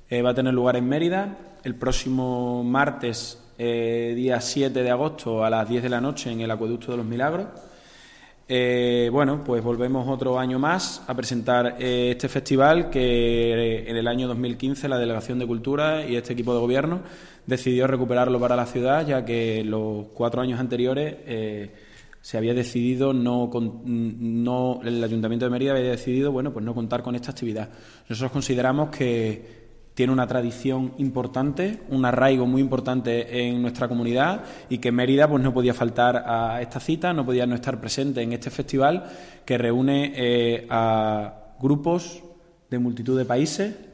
Va a tener lugar en Mérida el próximo martes, día 7 de agosto, a las 10 de la noche en el Acueducto de los Milagros. Bueno, pues volvemos otro año más a presentar este festival que en el año 2015 la Delegación de Cultura y este equipo de gobierno decidió recuperarlo para la ciudad, ya que los 4 años anteriores se había decidido el Ayuntamiento de Mérida había decidido, bueno, pues no contar con esta actividad. Nosotros consideramos que tiene una tradición importante, un arraigo muy importante en nuestra comunidad y que Mérida pues no podía faltar a esta cita, no podía no estar presente en este festival que reúne a grupos de multitud de países